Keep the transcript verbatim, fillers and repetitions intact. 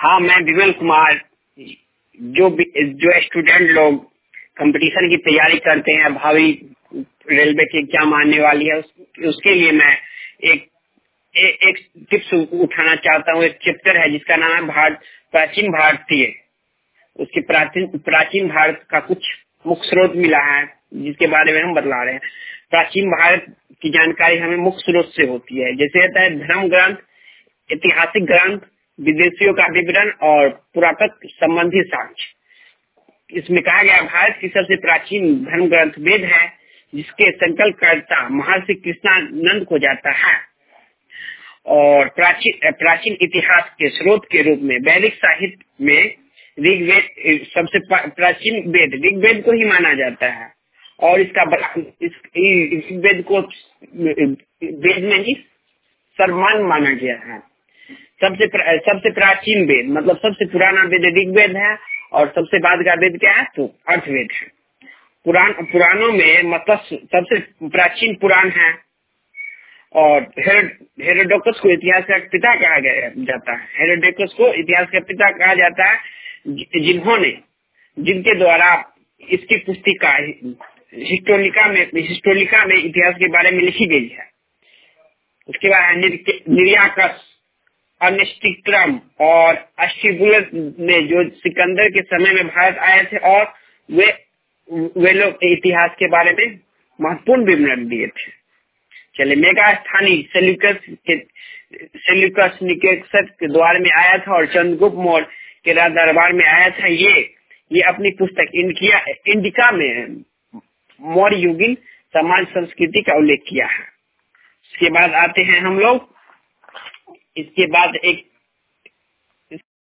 हाँ, मैं विमल कुमार। जो जो स्टूडेंट लोग कंपटीशन की तैयारी करते हैं, भावी रेलवे की एग्जाम आने वाली है, उस, उसके लिए मैं एक ए, एक टिप्स उठाना चाहता हूँ। एक चैप्टर है जिसका नाम है भारत प्राचीन भारतीय। उसके प्राचीन प्राचीन भारत का कुछ मुख्य स्रोत मिला है जिसके बारे में हम बतला रहे हैं। प्राचीन भारत की जानकारी हमें मुख्य स्रोत से होती है, जैसे होता है धर्म ग्रंथ, ऐतिहासिक ग्रंथ, विदेशियों का विवरण और पुरातत्व संबंधी साक्ष्य। इसमें कहा गया भारत की सबसे प्राचीन धर्म ग्रंथ वेद है, जिसके संकल्पकर्ता महर्षि कृष्णानंद को जाता है। और प्राचीन प्राचीन इतिहास के स्रोत के रूप में वैदिक साहित्य में ऋग्वेद सबसे प्राचीन वेद ऋग्वेद को ही माना जाता है। और इसका इस ऋग्वेद को वेद में ही सर्वमान्य माना गया है। सबसे प्र, सबसे प्राचीन वेद मतलब सबसे पुराना वेद ऋग्वेद है और सबसे बाद का वेद क्या है तो अर्थवेद है। पुराण पुराणों में मत्स्य सबसे प्राचीन पुराण है और हेरोडोटस को इतिहास का पिता कहा गया जाता है। हेरोडोटस को इतिहास का पिता कहा जाता है, जिन्होंने जिनके द्वारा इसकी पुस्तिका हिस्टोरिका में हिस्टोरिका में इतिहास के बारे में लिखी गई है। उसके बाद निर्याकस, अनिष्टिक्रम और अष्टबुलस ने जो सिकंदर के समय में भारत आए थे और वे वे लोग इतिहास के बारे में महत्वपूर्ण विवरण दिए थे। चले मेगा स्थानीय सेल्यूकस के सेल्यूकस निकेटर के द्वार में आया था और चंद्रगुप्त मौर्य के राज दरबार में आया था। ये ये अपनी पुस्तक इंडिया इंडिका में मौर्य युगीन समाज संस्कृति का उल्लेख किया है। इसके बाद आते हैं हम लोग इसके बाद एक